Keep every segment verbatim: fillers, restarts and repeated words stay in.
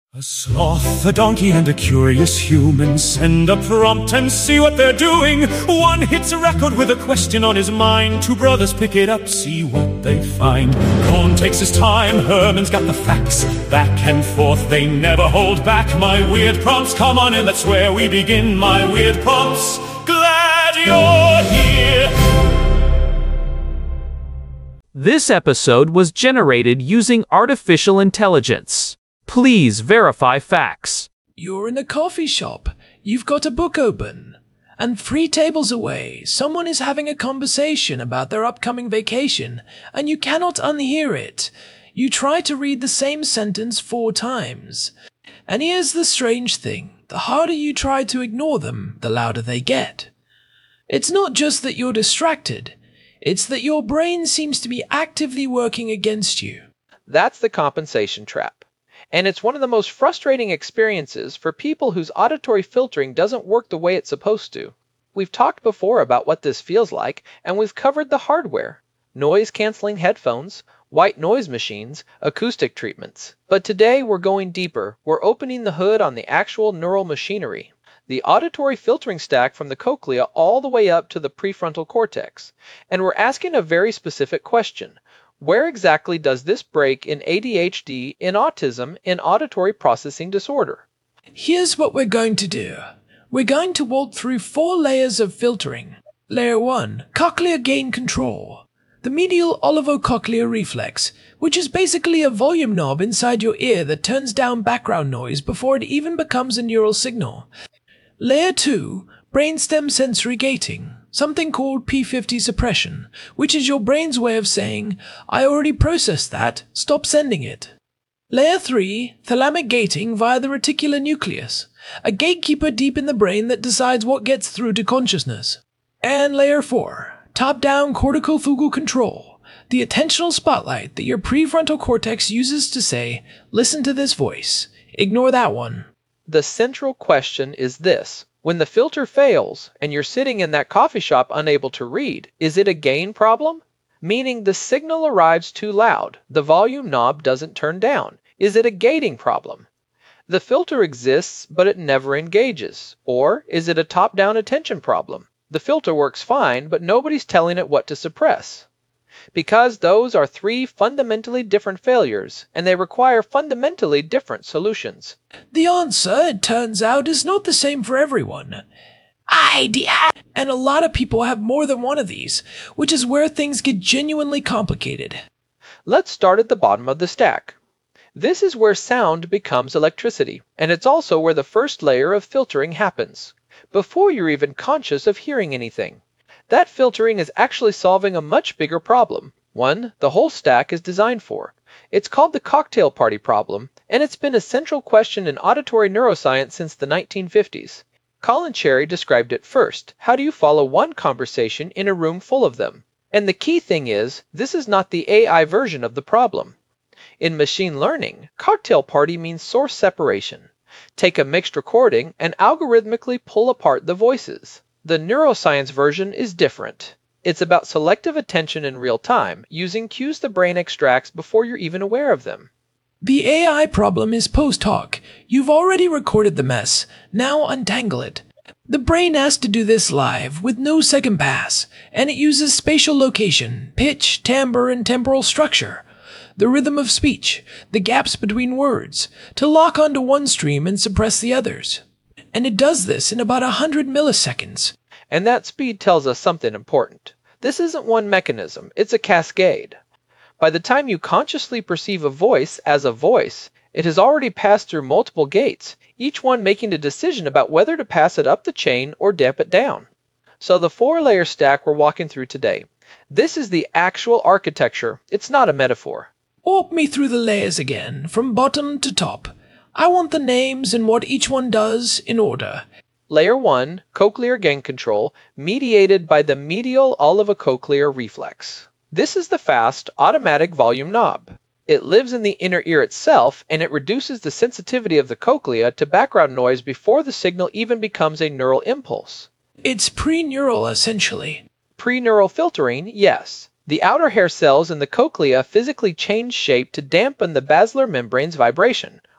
A sloth, a donkey, and a curious human send a prompt and see what they're doing. One hits a record with a question on his mind. Two brothers pick it up, see what they find. Cohn takes his time, Herman's got the facts. Back and forth, they never hold back. My weird prompts, come on in, that's where we begin. My weird prompts, glad you're here. This episode was generated using artificial intelligence. Please verify facts. You're in a coffee shop. You've got a book open. And three tables away, someone is having a conversation about their upcoming vacation, and you cannot unhear it. You try to read the same sentence four times. And here's the strange thing. The harder you try to ignore them, the louder they get. It's not just that you're distracted. It's that your brain seems to be actively working against you. That's the compensation trap. And it's one of the most frustrating experiences for people whose auditory filtering doesn't work the way it's supposed to. We've talked before about what this feels like, and we've covered the hardware. Noise-canceling headphones, white noise machines, acoustic treatments. But today we're going deeper. We're opening the hood on the actual neural machinery. The auditory filtering stack from the cochlea all the way up to the prefrontal cortex. And we're asking a very specific question. Where exactly does this break in A D H D, in autism, in auditory processing disorder? Here's what we're going to do. We're going to walk through four layers of filtering. Layer one, cochlear gain control. The medial olivocochlear reflex, which is basically a volume knob inside your ear that turns down background noise before it even becomes a neural signal. Layer two, brainstem sensory gating. Something called P fifty suppression, which is your brain's way of saying, I already processed that, stop sending it. Layer three, thalamic gating via the reticular nucleus, a gatekeeper deep in the brain that decides what gets through to consciousness. And Layer four, top-down cortical fugal control, the attentional spotlight that your prefrontal cortex uses to say, listen to this voice, ignore that one. The central question is this. When the filter fails, and you're sitting in that coffee shop unable to read, is it a gain problem? Meaning the signal arrives too loud, the volume knob doesn't turn down. Is it a gating problem? The filter exists, but it never engages. Or is it a top-down attention problem? The filter works fine, but nobody's telling it what to suppress. Because those are three fundamentally different failures, and they require fundamentally different solutions. The answer, it turns out, is not the same for everyone. Idea! And a lot of people have more than one of these, which is where things get genuinely complicated. Let's start at the bottom of the stack. This is where sound becomes electricity, and it's also where the first layer of filtering happens, before you're even conscious of hearing anything. That filtering is actually solving a much bigger problem, one the whole stack is designed for. It's called the cocktail party problem, and it's been a central question in auditory neuroscience since the nineteen fifties. Colin Cherry described it first. How do you follow one conversation in a room full of them? And the key thing is, this is not the A I version of the problem. In machine learning, cocktail party means source separation. Take a mixed recording and algorithmically pull apart the voices. The neuroscience version is different. It's about selective attention in real time, using cues the brain extracts before you're even aware of them. The A I problem is post hoc. You've already recorded the mess. Now untangle it. The brain has to do this live, with no second pass, and it uses spatial location, pitch, timbre, and temporal structure, the rhythm of speech, the gaps between words, to lock onto one stream and suppress the others. And it does this in about one hundred milliseconds. And that speed tells us something important. This isn't one mechanism, it's a cascade. By the time you consciously perceive a voice as a voice, it has already passed through multiple gates, each one making a decision about whether to pass it up the chain or damp it down. So the four-layer stack we're walking through today. This is the actual architecture, it's not a metaphor. Walk me through the layers again, from bottom to top. I want the names and what each one does in order. Layer one, cochlear gain control, mediated by the medial olivocochlear reflex. This is the fast, automatic volume knob. It lives in the inner ear itself, and it reduces the sensitivity of the cochlea to background noise before the signal even becomes a neural impulse. It's pre-neural, essentially. Pre-neural filtering, yes. The outer hair cells in the cochlea physically change shape to dampen the basilar membrane's vibration,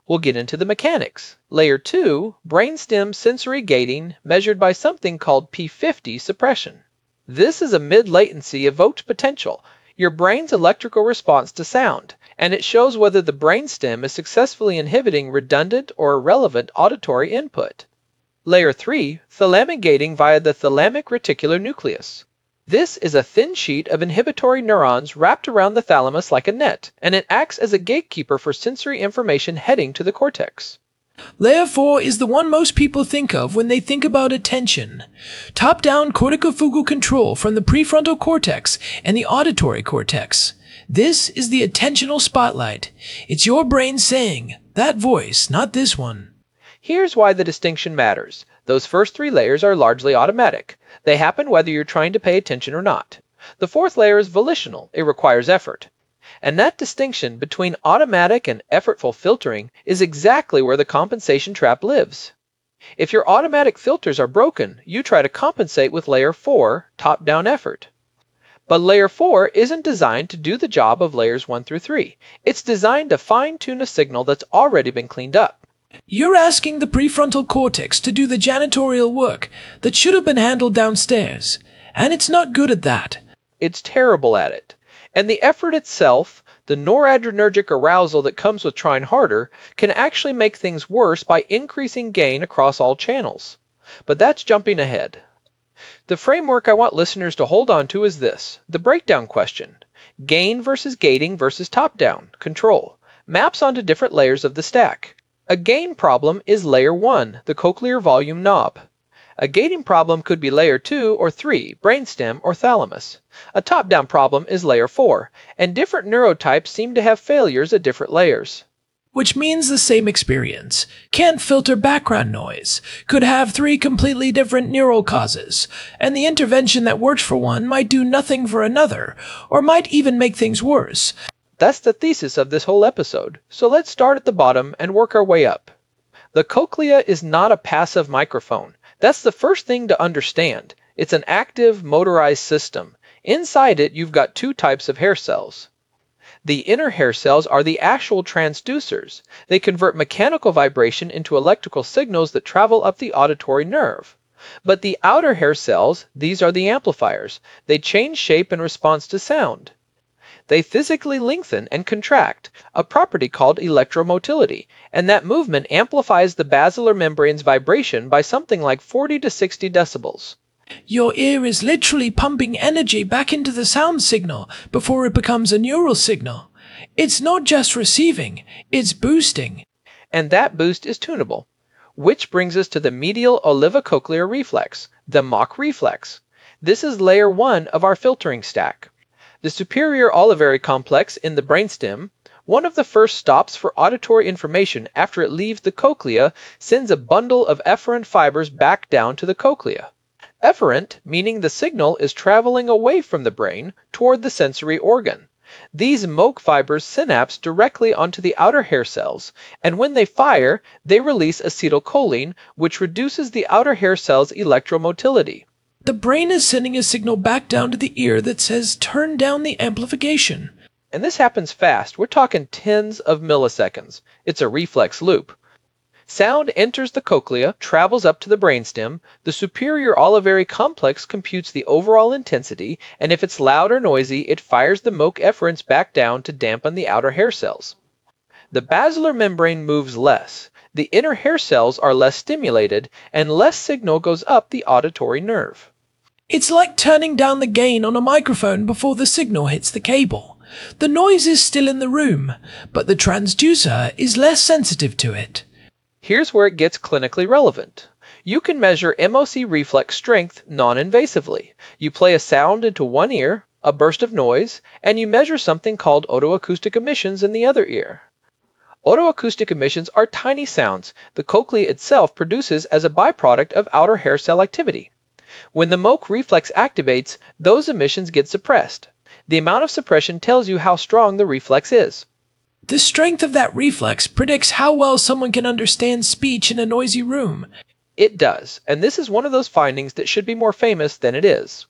We'll get into the mechanics. Layer two, brainstem sensory gating measured by something called P fifty suppression. This is a mid-latency evoked potential, your brain's electrical response to sound, and it shows whether the brainstem is successfully inhibiting redundant or irrelevant auditory input. Layer three, thalamic gating via the thalamic reticular nucleus. This is a thin sheet of inhibitory neurons wrapped around the thalamus like a net, and it acts as a gatekeeper for sensory information heading to the cortex. Layer four is the one most people think of when they think about attention. Top-down corticofugal control from the prefrontal cortex and the auditory cortex. This is the attentional spotlight. It's your brain saying, that voice, not this one. Here's why the distinction matters. Those first three layers are largely automatic. They happen whether you're trying to pay attention or not. The fourth layer is volitional. It requires effort. And that distinction between automatic and effortful filtering is exactly where the compensation trap lives. If your automatic filters are broken, you try to compensate with layer four, top-down effort. But layer four isn't designed to do the job of layers one through three. It's designed to fine-tune a signal that's already been cleaned up. You're asking the prefrontal cortex to do the janitorial work that should have been handled downstairs, and it's not good at that. It's terrible at it. And the effort itself, the noradrenergic arousal that comes with trying harder, can actually make things worse by increasing gain across all channels. But that's jumping ahead. The framework I want listeners to hold on to is this, the breakdown question. Gain versus gating versus top-down, control, maps onto different layers of the stack. A gain problem is layer one, the cochlear volume knob. A gating problem could be layer two or three, brainstem or thalamus. A top-down problem is layer four, and different neurotypes seem to have failures at different layers. Which means the same experience. Can't filter background noise. Could have three completely different neural causes, and the intervention that works for one might do nothing for another, or might even make things worse. That's the thesis of this whole episode, so let's start at the bottom and work our way up. The cochlea is not a passive microphone. That's the first thing to understand. It's an active, motorized system. Inside it, you've got two types of hair cells. The inner hair cells are the actual transducers. They convert mechanical vibration into electrical signals that travel up the auditory nerve. But the outer hair cells, these are the amplifiers. They change shape in response to sound. They physically lengthen and contract, a property called electromotility, and that movement amplifies the basilar membrane's vibration by something like forty to sixty decibels. Your ear is literally pumping energy back into the sound signal before it becomes a neural signal. It's not just receiving, it's boosting. And that boost is tunable. Which brings us to the medial olivocochlear reflex, the Mach reflex. This is layer one of our filtering stack. The superior olivary complex in the brainstem, one of the first stops for auditory information after it leaves the cochlea, sends a bundle of efferent fibers back down to the cochlea. Efferent, meaning the signal is traveling away from the brain toward the sensory organ. These M O C fibers synapse directly onto the outer hair cells, and when they fire, they release acetylcholine, which reduces the outer hair cells' electromotility. The brain is sending a signal back down to the ear that says, turn down the amplification. And this happens fast. We're talking tens of milliseconds. It's a reflex loop. Sound enters the cochlea, travels up to the brainstem. The superior olivary complex computes the overall intensity, and if it's loud or noisy, it fires the M O C efferents back down to dampen the outer hair cells. The basilar membrane moves less. The inner hair cells are less stimulated, and less signal goes up the auditory nerve. It's like turning down the gain on a microphone before the signal hits the cable. The noise is still in the room, but the transducer is less sensitive to it. Here's where it gets clinically relevant. You can measure M O C reflex strength non-invasively. You play a sound into one ear, a burst of noise, and you measure something called otoacoustic emissions in the other ear. Otoacoustic emissions are tiny sounds the cochlea itself produces as a byproduct of outer hair cell activity. When the M O C reflex activates, those emissions get suppressed. The amount of suppression tells you how strong the reflex is. The strength of that reflex predicts how well someone can understand speech in a noisy room. It does, and this is one of those findings that should be more famous than it is.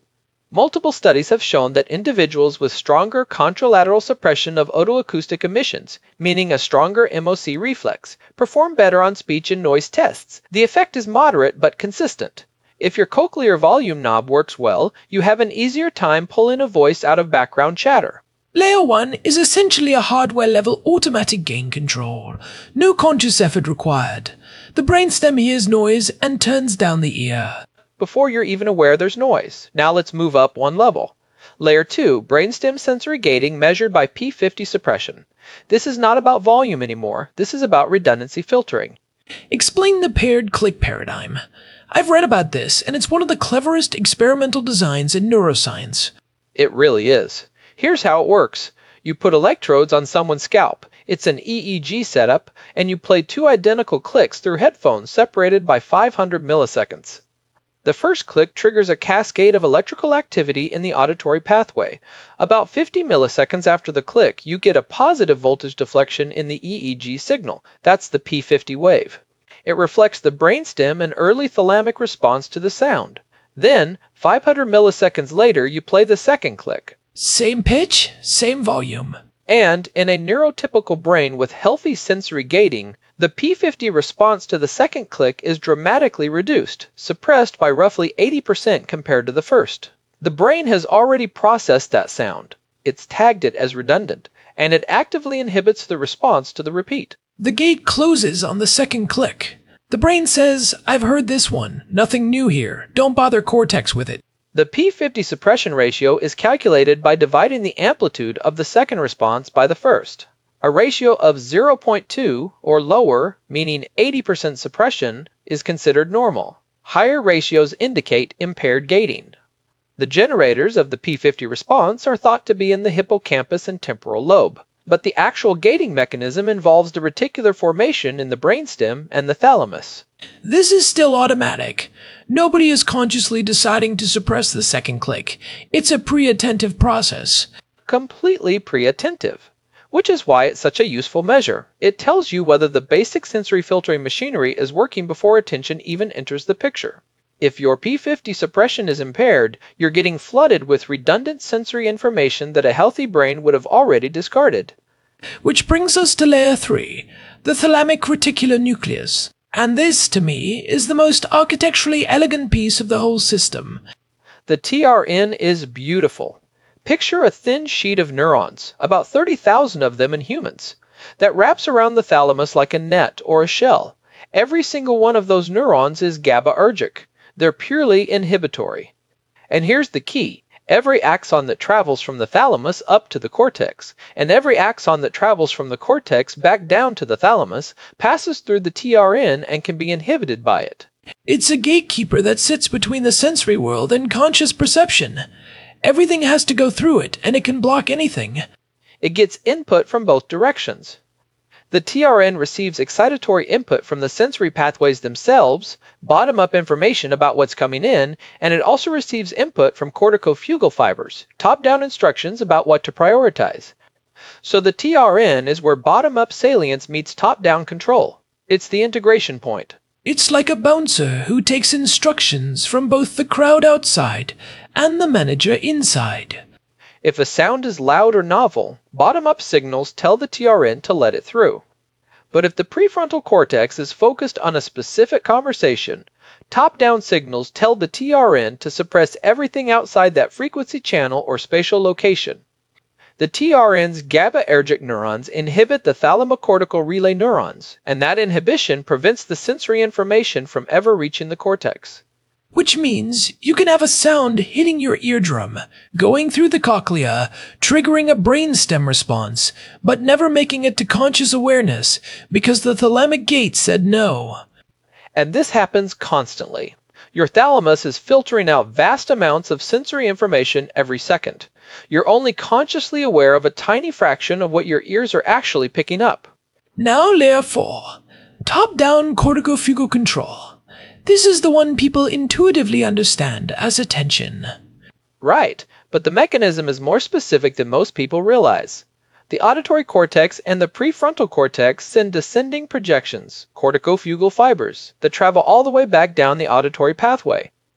Multiple studies have shown that individuals with stronger contralateral suppression of otoacoustic emissions, meaning a stronger M O C reflex, perform better on speech and noise tests. The effect is moderate but consistent. If your cochlear volume knob works well, you have an easier time pulling a voice out of background chatter. Layer one is essentially a hardware-level automatic gain control. No conscious effort required. The brainstem hears noise and turns down the ear before you're even aware there's noise. Now let's move up one level. Layer two, brainstem sensory gating measured by P fifty suppression. This is not about volume anymore. This is about redundancy filtering. Explain the paired click paradigm. I've read about this, and it's one of the cleverest experimental designs in neuroscience. It really is. Here's how it works. You put electrodes on someone's scalp. It's an E E G setup, and you play two identical clicks through headphones separated by five hundred milliseconds. The first click triggers a cascade of electrical activity in the auditory pathway. About fifty milliseconds after the click, you get a positive voltage deflection in the E E G signal. That's the P fifty wave. It reflects the brainstem and early thalamic response to the sound. Then, five hundred milliseconds later, you play the second click. Same pitch, same volume. And, in a neurotypical brain with healthy sensory gating, the P fifty response to the second click is dramatically reduced, suppressed by roughly eighty percent compared to the first. The brain has already processed that sound. It's tagged it as redundant, and it actively inhibits the response to the repeat. The gate closes on the second click. The brain says, I've heard this one, nothing new here, don't bother cortex with it. The P fifty suppression ratio is calculated by dividing the amplitude of the second response by the first. A ratio of zero point two or lower, meaning eighty percent suppression, is considered normal. Higher ratios indicate impaired gating. The generators of the P fifty response are thought to be in the hippocampus and temporal lobe, but the actual gating mechanism involves the reticular formation in the brainstem and the thalamus. This is still automatic. Nobody is consciously deciding to suppress the second click. It's a pre-attentive process. Completely pre-attentive. Which is why it's such a useful measure. It tells you whether the basic sensory filtering machinery is working before attention even enters the picture. If your P fifty suppression is impaired, you're getting flooded with redundant sensory information that a healthy brain would have already discarded. Which brings us to layer three, the thalamic reticular nucleus. And this, to me, is the most architecturally elegant piece of the whole system. The T R N is beautiful. Picture a thin sheet of neurons, about thirty thousand of them in humans, that wraps around the thalamus like a net or a shell. Every single one of those neurons is GABAergic. They're purely inhibitory. And here's the key. Every axon that travels from the thalamus up to the cortex, and every axon that travels from the cortex back down to the thalamus, passes through the T R N and can be inhibited by it. It's a gatekeeper that sits between the sensory world and conscious perception. Everything has to go through it, and it can block anything. It gets input from both directions. The T R N receives excitatory input from the sensory pathways themselves, bottom-up information about what's coming in, and it also receives input from corticofugal fibers, top-down instructions about what to prioritize. So the T R N is where bottom-up salience meets top-down control. It's the integration point. It's like a bouncer who takes instructions from both the crowd outside and the manager inside. If a sound is loud or novel, bottom-up signals tell the T R N to let it through. But if the prefrontal cortex is focused on a specific conversation, top-down signals tell the T R N to suppress everything outside that frequency channel or spatial location. The T R N's GABAergic neurons inhibit the thalamocortical relay neurons, and that inhibition prevents the sensory information from ever reaching the cortex. Which means you can have a sound hitting your eardrum, going through the cochlea, triggering a brainstem response, but never making it to conscious awareness because the thalamic gate said no. And this happens constantly. Your thalamus is filtering out vast amounts of sensory information every second. You're only consciously aware of a tiny fraction of what your ears are actually picking up. Now layer four, top-down corticofugal control. This is the one people intuitively understand as attention. Right, but the mechanism is more specific than most people realize. The auditory cortex and the prefrontal cortex send descending projections, corticofugal fibers, that travel all the way back down the auditory pathway.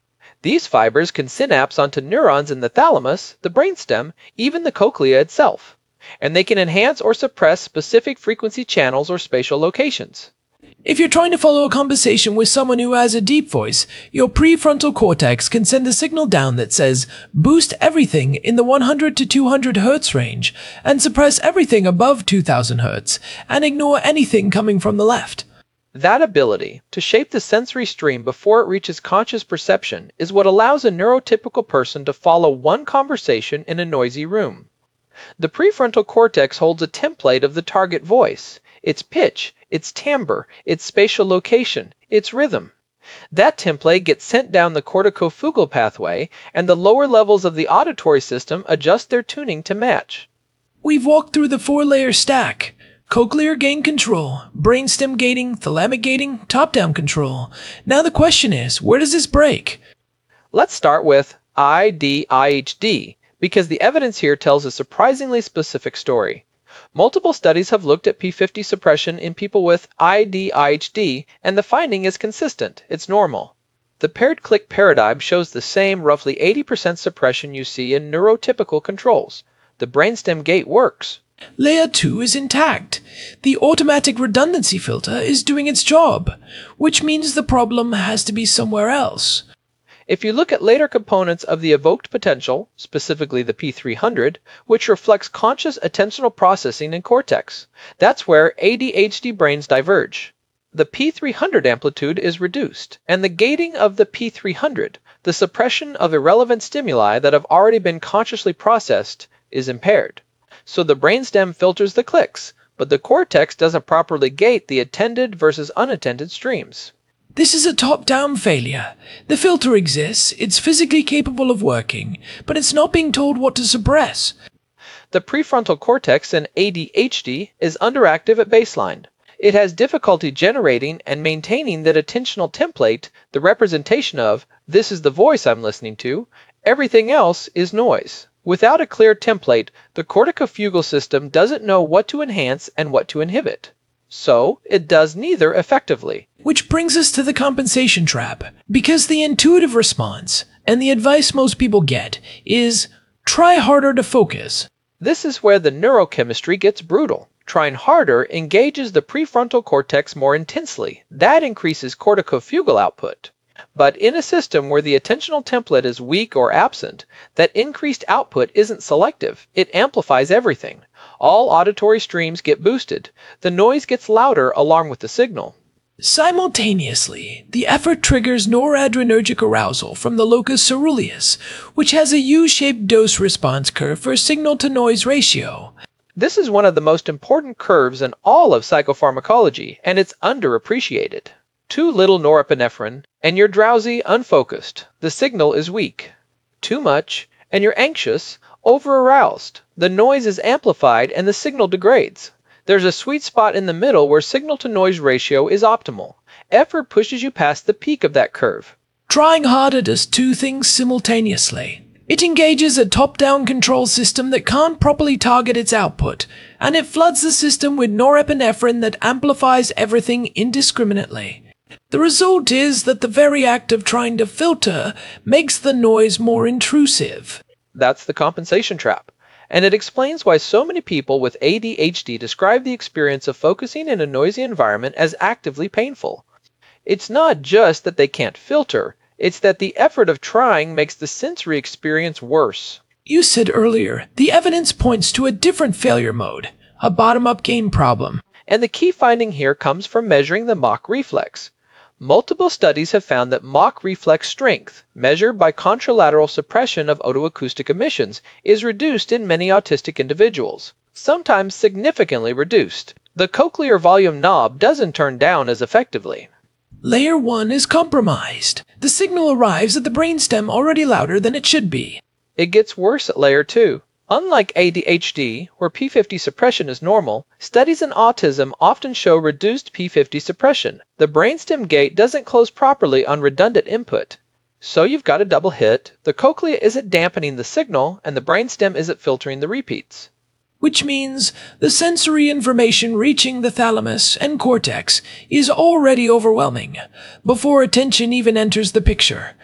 These fibers can synapse onto neurons in the thalamus, the brainstem, even the cochlea itself, and they can enhance or suppress specific frequency channels or spatial locations. If you're trying to follow a conversation with someone who has a deep voice, your prefrontal cortex can send a signal down that says, boost everything in the one hundred to two hundred hertz range, and suppress everything above two thousand hertz, and ignore anything coming from the left. That ability to shape the sensory stream before it reaches conscious perception is what allows a neurotypical person to follow one conversation in a noisy room. The prefrontal cortex holds a template of the target voice, its pitch, its timbre, its spatial location, its rhythm. That template gets sent down the corticofugal pathway, and the lower levels of the auditory system adjust their tuning to match. We've walked through the four-layer stack. Cochlear gain control, brainstem gating, thalamic gating, top-down control. Now the question is, where does this break? Let's start with I D I H D, because the evidence here tells a surprisingly specific story. Multiple studies have looked at P fifty suppression in people with I D I H D, and the finding is consistent. It's normal. The paired click paradigm shows the same roughly eighty percent suppression you see in neurotypical controls. The brainstem gate works. Layer two is intact. The automatic redundancy filter is doing its job, which means the problem has to be somewhere else. If you look at later components of the evoked potential, specifically the P three hundred, which reflects conscious attentional processing in cortex, that's where A D H D brains diverge. The P three hundred amplitude is reduced, and the gating of the P three hundred, the suppression of irrelevant stimuli that have already been consciously processed, is impaired. So the brainstem filters the clicks, but the cortex doesn't properly gate the attended versus unattended streams. This is a top-down failure. The filter exists, it's physically capable of working, but it's not being told what to suppress. The prefrontal cortex in A D H D is underactive at baseline. It has difficulty generating and maintaining that attentional template, the representation of, this is the voice I'm listening to, everything else is noise. Without a clear template, the corticofugal system doesn't know what to enhance and what to inhibit. So, it does neither effectively. Which brings us to the compensation trap, because the intuitive response, and the advice most people get, is try harder to focus. This is where the neurochemistry gets brutal. Trying harder engages the prefrontal cortex more intensely. That increases corticofugal output. But in a system where the attentional template is weak or absent, that increased output isn't selective. It amplifies everything. All auditory streams get boosted. The noise gets louder along with the signal. Simultaneously, the effort triggers noradrenergic arousal from the locus ceruleus, which has a U-shaped dose-response curve for signal-to-noise ratio. This is one of the most important curves in all of psychopharmacology, and it's underappreciated. Too little norepinephrine, and you're drowsy, unfocused. The signal is weak. Too much, and you're anxious, over-aroused. The noise is amplified and the signal degrades. There's a sweet spot in the middle where signal-to-noise ratio is optimal. Effort pushes you past the peak of that curve. Trying harder does two things simultaneously. It engages a top-down control system that can't properly target its output, and it floods the system with norepinephrine that amplifies everything indiscriminately. The result is that the very act of trying to filter makes the noise more intrusive. That's the compensation trap. And it explains why so many people with A D H D describe the experience of focusing in a noisy environment as actively painful. It's not just that they can't filter, it's that the effort of trying makes the sensory experience worse. You said earlier, the evidence points to a different failure mode, a bottom-up gain problem. And the key finding here comes from measuring the Mach reflex. Multiple studies have found that Mach reflex strength, measured by contralateral suppression of otoacoustic emissions, is reduced in many autistic individuals, sometimes significantly reduced. The cochlear volume knob doesn't turn down as effectively. Layer one is compromised. The signal arrives at the brainstem already louder than it should be. It gets worse at layer two. Unlike A D H D, where P fifty suppression is normal, studies in autism often show reduced P fifty suppression. The brainstem gate doesn't close properly on redundant input. So you've got a double hit. The cochlea isn't dampening the signal, and the brainstem isn't filtering the repeats. Which means the sensory information reaching the thalamus and cortex is already overwhelming, before attention even enters the picture.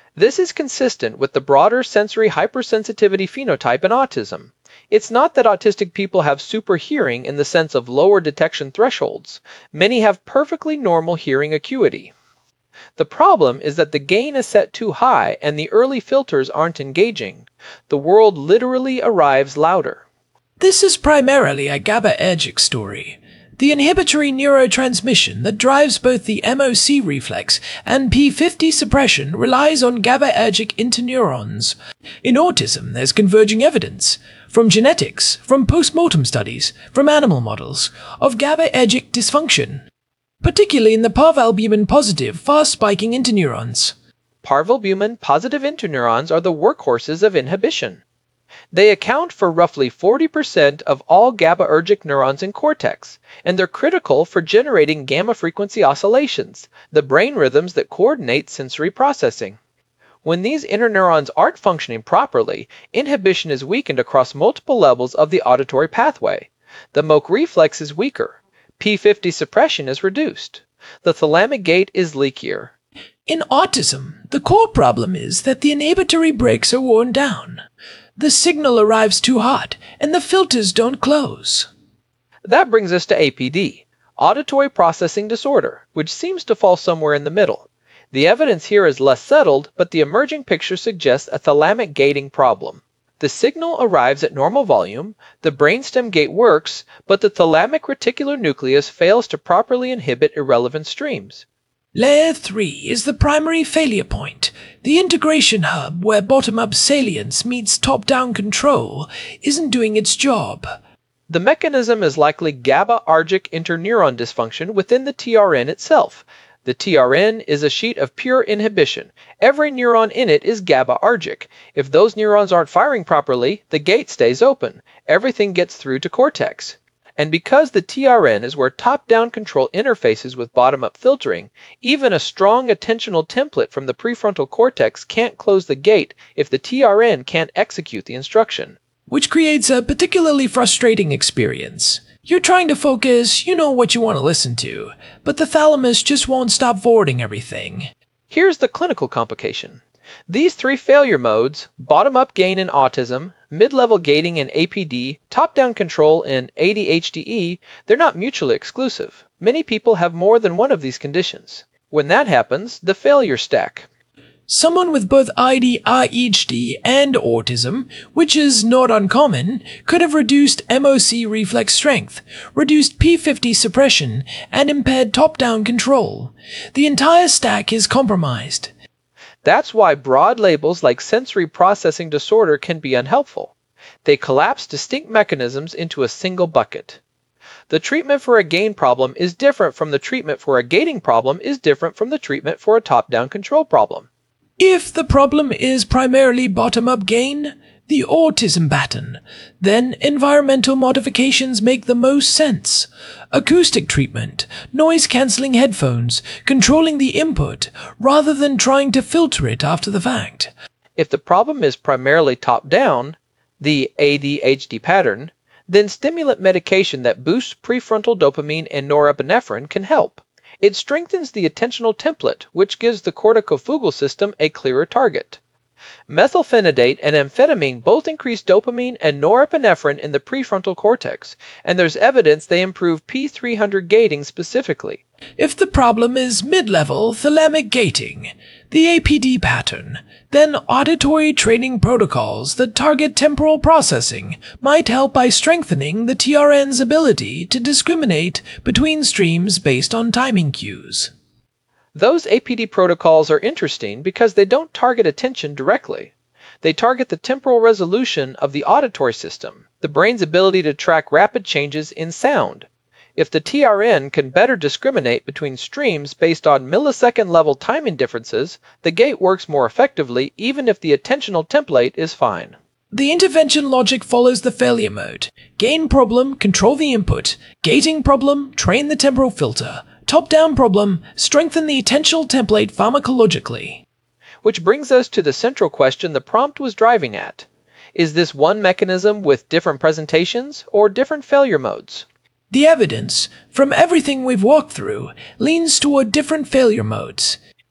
This is consistent with the broader sensory hypersensitivity phenotype in autism. It's not that autistic people have super hearing in the sense of lower detection thresholds. Many have perfectly normal hearing acuity. The problem is that the gain is set too high and the early filters aren't engaging. The world literally arrives louder. This is primarily a GABAergic story. The inhibitory neurotransmission that drives both the M O C reflex and P fifty suppression relies on GABAergic interneurons. In autism, there's converging evidence, from genetics, from postmortem studies, from animal models, of GABAergic dysfunction, particularly in the parvalbumin-positive, fast-spiking interneurons. Parvalbumin-positive interneurons are the workhorses of inhibition. They account for roughly forty percent of all GABAergic neurons in cortex, and they're critical for generating gamma-frequency oscillations, the brain rhythms that coordinate sensory processing. When these interneurons aren't functioning properly, inhibition is weakened across multiple levels of the auditory pathway. The M O C reflex is weaker. P fifty suppression is reduced. The thalamic gate is leakier. In autism, the core problem is that the inhibitory brakes are worn down. The signal arrives too hot, and the filters don't close. That brings us to A P D, auditory processing disorder, which seems to fall somewhere in the middle. The evidence here is less settled, but the emerging picture suggests a thalamic gating problem. The signal arrives at normal volume, the brainstem gate works, but the thalamic reticular nucleus fails to properly inhibit irrelevant streams. Layer three is the primary failure point. The integration hub where bottom-up salience meets top-down control isn't doing its job. The mechanism is likely GABAergic interneuron dysfunction within the T R N itself. The T R N is a sheet of pure inhibition. Every neuron in it is GABAergic. If those neurons aren't firing properly, the gate stays open. Everything gets through to cortex. And because the T R N is where top-down control interfaces with bottom-up filtering, even a strong attentional template from the prefrontal cortex can't close the gate if the T R N can't execute the instruction. Which creates a particularly frustrating experience. You're trying to focus, you know what you want to listen to, but the thalamus just won't stop forwarding everything. Here's the clinical complication. These three failure modes, bottom-up gain in autism, mid-level gating in A P D, top-down control in A D H D E, they're not mutually exclusive. Many people have more than one of these conditions. When that happens, the failures stack. Someone with both I D H D and autism, which is not uncommon, could have reduced M O C reflex strength, reduced P fifty suppression, and impaired top-down control. The entire stack is compromised. That's why broad labels like sensory processing disorder can be unhelpful. They collapse distinct mechanisms into a single bucket. The treatment for a gain problem is different from the treatment for a gating problem is different from the treatment for a top-down control problem. If the problem is primarily bottom-up gain, the autism pattern, then environmental modifications make the most sense. Acoustic treatment, noise-cancelling headphones, controlling the input, rather than trying to filter it after the fact. If the problem is primarily top-down, the A D H D pattern, then stimulant medication that boosts prefrontal dopamine and norepinephrine can help. It strengthens the attentional template, which gives the corticofugal system a clearer target. Methylphenidate and amphetamine both increase dopamine and norepinephrine in the prefrontal cortex, and there's evidence they improve P three hundred gating specifically. If the problem is mid-level thalamic gating, the A P D pattern, then auditory training protocols that target temporal processing might help by strengthening the T R N's ability to discriminate between streams based on timing cues. Those A P D protocols are interesting because they don't target attention directly. They target the temporal resolution of the auditory system, the brain's ability to track rapid changes in sound. If the T R N can better discriminate between streams based on millisecond-level timing differences, the gate works more effectively even if the attentional template is fine. The intervention logic follows the failure mode. Gain problem, control the input. Gating problem, train the temporal filter. Top-down problem, strengthen the attentional template pharmacologically. Which brings us to the central question the prompt was driving at. Is this one mechanism with different presentations or different failure modes? The evidence, from everything we've walked through, leans toward different failure modes.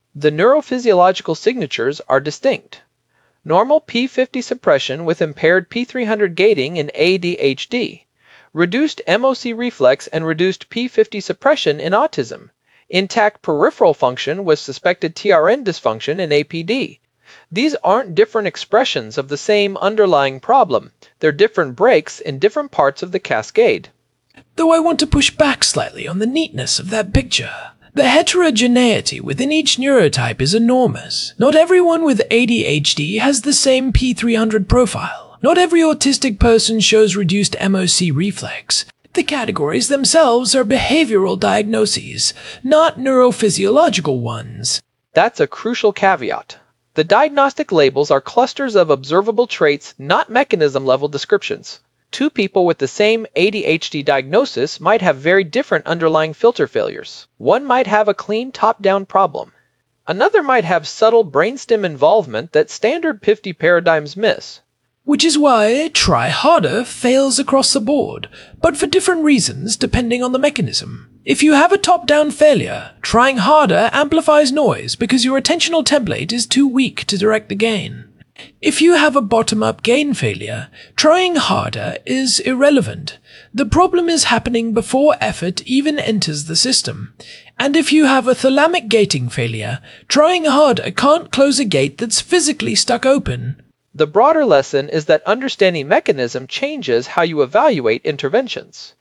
The neurophysiological signatures are distinct. Normal P fifty suppression with impaired P three hundred gating in A D H D. Reduced M O C reflex and reduced P fifty suppression in autism. Intact peripheral function with suspected T R N dysfunction in A P D. These aren't different expressions of the same underlying problem. They're different breaks in different parts of the cascade. Though I want to push back slightly on the neatness of that picture. The heterogeneity within each neurotype is enormous. Not everyone with A D H D has the same P three hundred profile. Not every autistic person shows reduced M O C reflex. The categories themselves are behavioral diagnoses, not neurophysiological ones. That's a crucial caveat. The diagnostic labels are clusters of observable traits, not mechanism-level descriptions. Two people with the same A D H D diagnosis might have very different underlying filter failures. One might have a clean top-down problem. Another might have subtle brainstem involvement that standard P fifty paradigms miss. Which is why try harder fails across the board, but for different reasons depending on the mechanism. If you have a top-down failure, trying harder amplifies noise because your attentional template is too weak to direct the gain. If you have a bottom-up gain failure, trying harder is irrelevant. The problem is happening before effort even enters the system. And if you have a thalamic gating failure, trying harder can't close a gate that's physically stuck open. The broader lesson is that understanding mechanism changes how you evaluate interventions.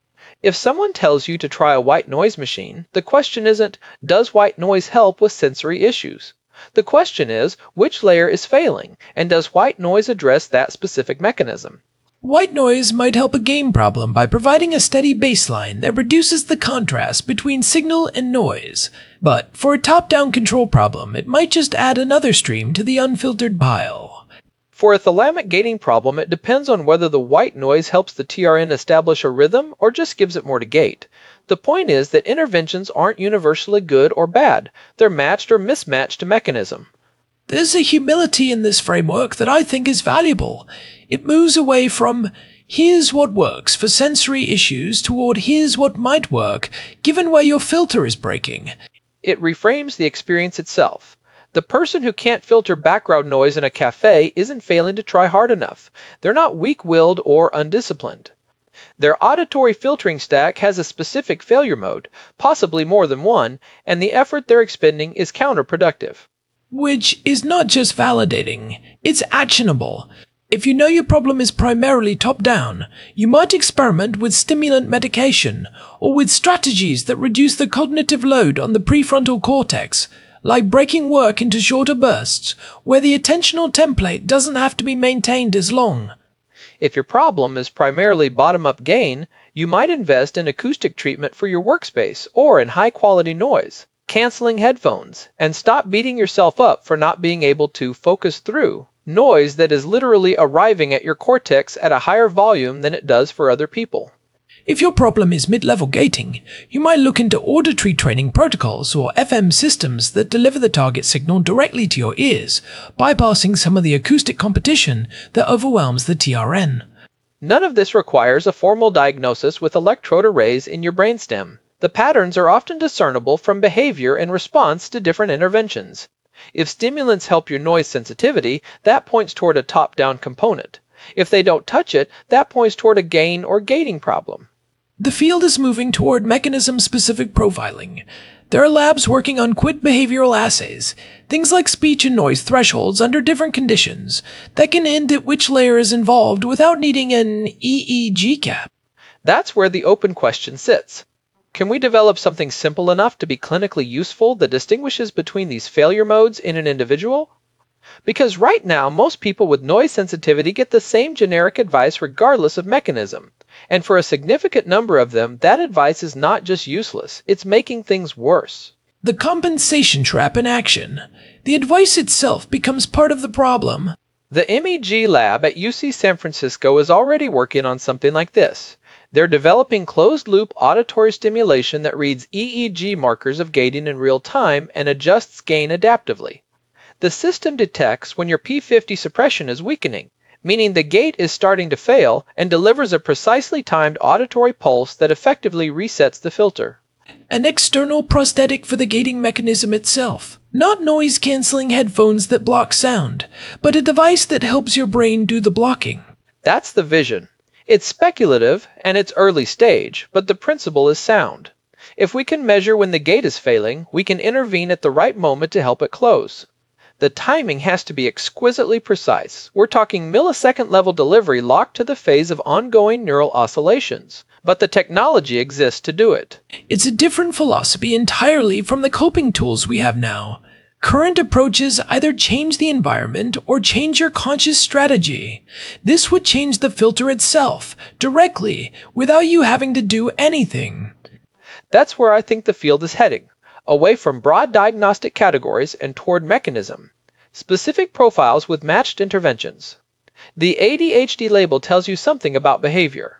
If someone tells you to try a white noise machine, the question isn't, does white noise help with sensory issues? The question is, which layer is failing, and does white noise address that specific mechanism? White noise might help a gain problem by providing a steady baseline that reduces the contrast between signal and noise. But for a top-down control problem, it might just add another stream to the unfiltered pile. For a thalamic gating problem, it depends on whether the white noise helps the T R N establish a rhythm or just gives it more to gate. The point is that interventions aren't universally good or bad. They're matched or mismatched to mechanism. There's a humility in this framework that I think is valuable. It moves away from, here's what works for sensory issues toward here's what might work, given where your filter is breaking. It reframes the experience itself. The person who can't filter background noise in a cafe isn't failing to try hard enough. They're not weak-willed or undisciplined. Their auditory filtering stack has a specific failure mode, possibly more than one, and the effort they're expending is counterproductive. Which is not just validating, it's actionable. If you know your problem is primarily top-down, you might experiment with stimulant medication, or with strategies that reduce the cognitive load on the prefrontal cortex, like breaking work into shorter bursts, where the attentional template doesn't have to be maintained as long. If your problem is primarily bottom-up gain, you might invest in acoustic treatment for your workspace or in high-quality noise, canceling headphones, and stop beating yourself up for not being able to focus through noise that is literally arriving at your cortex at a higher volume than it does for other people. If your problem is mid-level gating, you might look into auditory training protocols or F M systems that deliver the target signal directly to your ears, bypassing some of the acoustic competition that overwhelms the T R N. None of this requires a formal diagnosis with electrode arrays in your brainstem. The patterns are often discernible from behavior in response to different interventions. If stimulants help your noise sensitivity, that points toward a top-down component. If they don't touch it, that points toward a gain or gating problem. The field is moving toward mechanism-specific profiling. There are labs working on quit behavioral assays, things like speech and noise thresholds under different conditions, that can hint at which layer is involved without needing an E E G cap. That's where the open question sits. Can we develop something simple enough to be clinically useful that distinguishes between these failure modes in an individual? Because right now, most people with noise sensitivity get the same generic advice regardless of mechanism. And for a significant number of them, that advice is not just useless, it's making things worse. The compensation trap in action. The advice itself becomes part of the problem. The M E G lab at U C San Francisco is already working on something like this. They're developing closed-loop auditory stimulation that reads E E G markers of gating in real time and adjusts gain adaptively. The system detects when your P fifty suppression is weakening, meaning the gate is starting to fail, and delivers a precisely timed auditory pulse that effectively resets the filter. An external prosthetic for the gating mechanism itself. Not noise-canceling headphones that block sound, but a device that helps your brain do the blocking. That's the vision. It's speculative and it's early stage, but the principle is sound. If we can measure when the gate is failing, we can intervene at the right moment to help it close. The timing has to be exquisitely precise. We're talking millisecond level delivery locked to the phase of ongoing neural oscillations. But the technology exists to do it. It's a different philosophy entirely from the coping tools we have now. Current approaches either change the environment or change your conscious strategy. This would change the filter itself, directly, without you having to do anything. That's where I think the field is heading, away from broad diagnostic categories and toward mechanism, specific profiles with matched interventions. The A D H D label tells you something about behavior.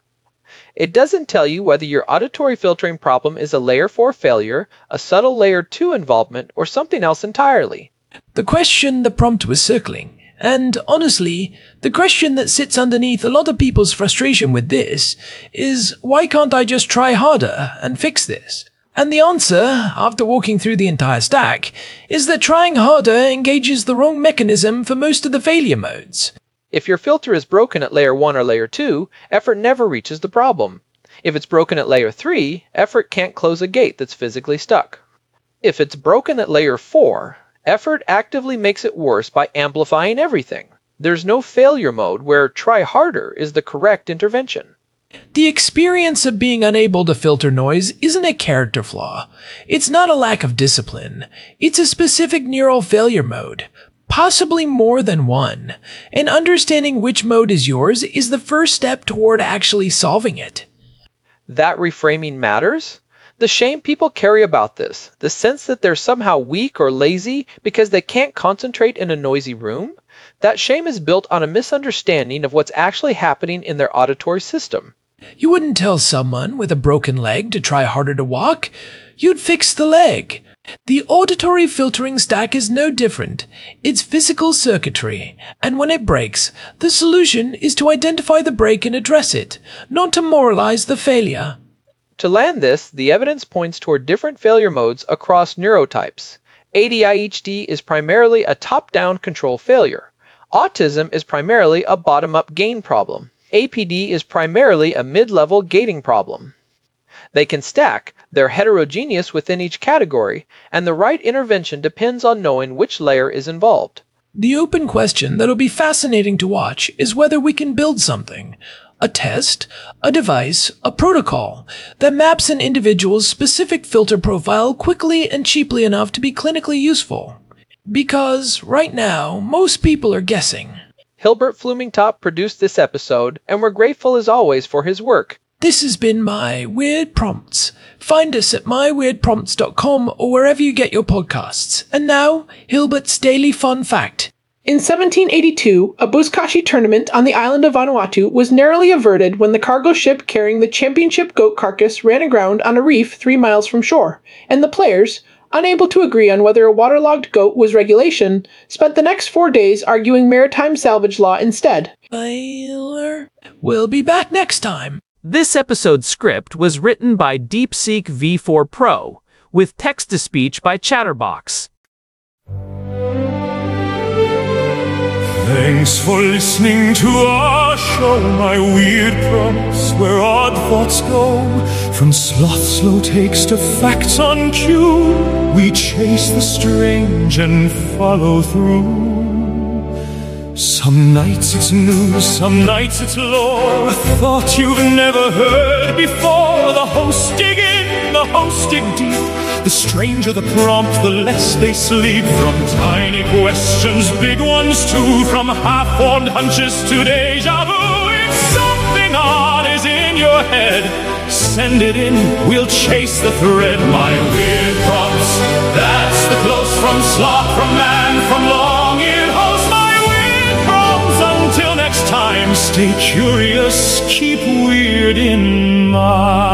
It doesn't tell you whether your auditory filtering problem is a layer four failure, a subtle layer two involvement, or something else entirely. The question the prompt was circling, and honestly, the question that sits underneath a lot of people's frustration with this, is why can't I just try harder and fix this? And the answer, after walking through the entire stack, is that trying harder engages the wrong mechanism for most of the failure modes. If your filter is broken at layer one or layer two, effort never reaches the problem. If it's broken at layer three, effort can't close a gate that's physically stuck. If it's broken at layer four, effort actively makes it worse by amplifying everything. There's no failure mode where try harder is the correct intervention. The experience of being unable to filter noise isn't a character flaw. It's not a lack of discipline. It's a specific neural failure mode. Possibly more than one, and understanding which mode is yours is the first step toward actually solving it. That reframing matters? The shame people carry about this, the sense that they're somehow weak or lazy because they can't concentrate in a noisy room, that shame is built on a misunderstanding of what's actually happening in their auditory system. You wouldn't tell someone with a broken leg to try harder to walk. You'd fix the leg. The auditory filtering stack is no different. It's physical circuitry, and when it breaks, the solution is to identify the break and address it, not to moralize the failure. To land this, the evidence points toward different failure modes across neurotypes. A D H D is primarily a top-down control failure. Autism is primarily a bottom-up gain problem. A P D is primarily a mid-level gating problem. They can stack, they're heterogeneous within each category, and the right intervention depends on knowing which layer is involved. The open question that'll be fascinating to watch is whether we can build something, a test, a device, a protocol, that maps an individual's specific filter profile quickly and cheaply enough to be clinically useful. Because, right now, most people are guessing. Hilbert Flumingtop produced this episode, and we're grateful as always for his work. This has been My Weird Prompts. Find us at my weird prompts dot com or wherever you get your podcasts. And now, Hilbert's Daily Fun Fact. In seventeen eighty-two, a buzkashi tournament on the island of Vanuatu was narrowly averted when the cargo ship carrying the championship goat carcass ran aground on a reef three miles from shore, and the players, unable to agree on whether a waterlogged goat was regulation, spent the next four days arguing maritime salvage law instead. Failure. We'll be back next time. This episode's script was written by DeepSeek V four Pro, with text-to-speech by Chatterbox. Thanks for listening to our show, My Weird Prompts, where odd thoughts go. From sloth slow takes to facts on cue, we chase the strange and follow through. Some nights it's news, some nights it's lore, a thought you've never heard before. The hosts dig in, the hosts dig deep. The stranger the prompt, the less they sleep. From tiny questions, big ones too. From half-formed hunches to deja vu. If something odd is in your head, send it in, we'll chase the thread. My Weird Prompts, that's the close from sloth, from man, from long-eared host. My Weird Prompts, until next time, stay curious, keep weird in mind.